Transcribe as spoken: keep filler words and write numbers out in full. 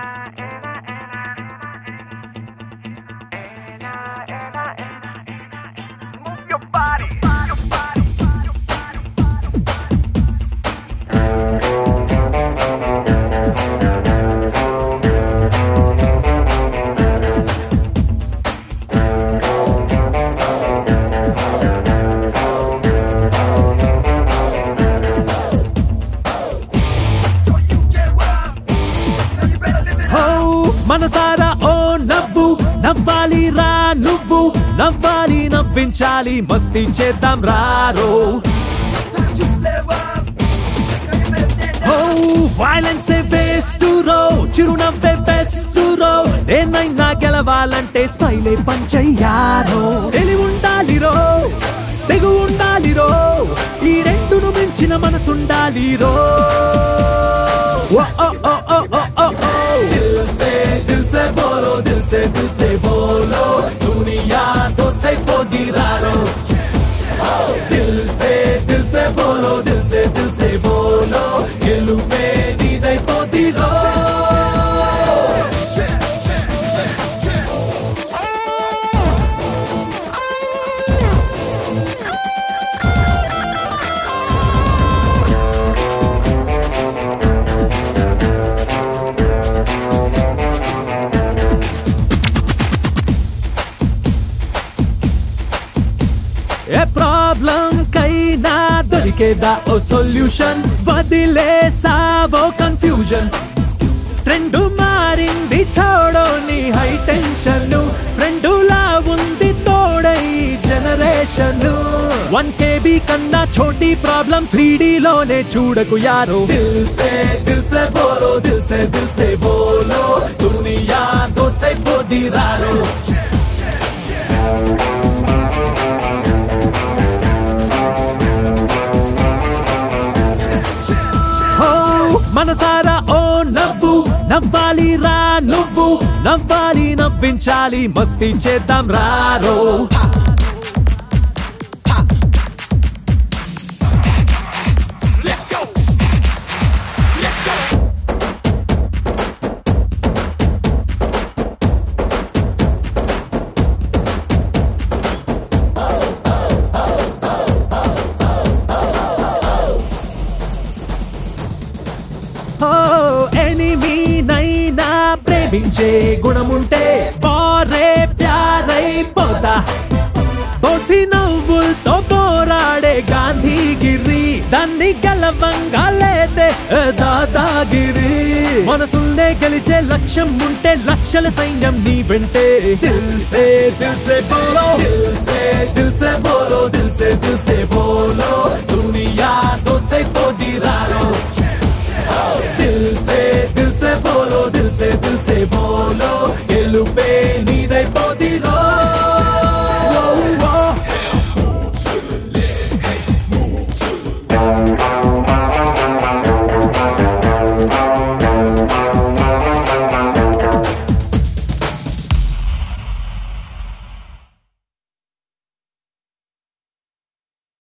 Move your body. మనసారా ఓ నవ్వు నవ్వాలి రా నువ్వు నవ్వాలి నవ్వించాలి మస్తీ చేద్దాం రారో ఓ వైలెన్స్ బెస్ట్ రో చిరునవ్వే బెస్ట్ రో దేన్నైనా గెలవాలంటే స్మైలే పంచయ్యారో తెలివి ఉండాలి రో తెగు ఉండాలి రో ఈ రెండును మించిన మనసుండాలి రో ఓ ఓ ఓ ఓ ఓ ఓ दिल से दिल से बोलो दिल से दिल से बोलो दुनिया दोस्त पोदिरारो दिल से दिल से बोलो दिल से दिल से बोलो गेलुपे दीदై पोदिरो ఏ ప్రాబ్లం కైనా దొరికేదా ఓ సొల్యూషన్ వదిలేసావో కన్ఫ్యూజన్ ట్రెండ్ మారింది చూడో నీ హై టెన్షన్ ఫ్రెండ్ లా ఉంది తోడై జనరేషన్ వన్ కేబీ కన్నా చోటీ ప్రాబ్లం త్రీ డి లోనే చూడకు యారో దిల్ సే దిల్ సే బోలో దిల్ సే దిల్ సే బోలో దునియా దోస్తై పోదిరారో మనసారా ఓ నవ్వు నవ్వాలి రా నువ్వు నవ్వాలి నవ్వించాలి మస్తీ చేద్దాం రారో ఎనిమీనైనా ప్రేమించే గుణముంటే వారే ప్యారై పోతా బోసి నవ్వులతో పోరాడే గాంధీగిరి దాన్ని గెలవంగా లేదే దాదాగిరి మనసుల్నే గెలిచే లక్ష్యం ఉంటే లక్షల సైన్యం నీ వెంటే దిల్ సే దిల్ సే బోలో దిల్ సే దిల్ సే బోలో దిల్ సే దిల్ సే బోలో దునియా దోస్తై పోదిరారో दिल से दिल से बोलो दिल से दिल से बोलो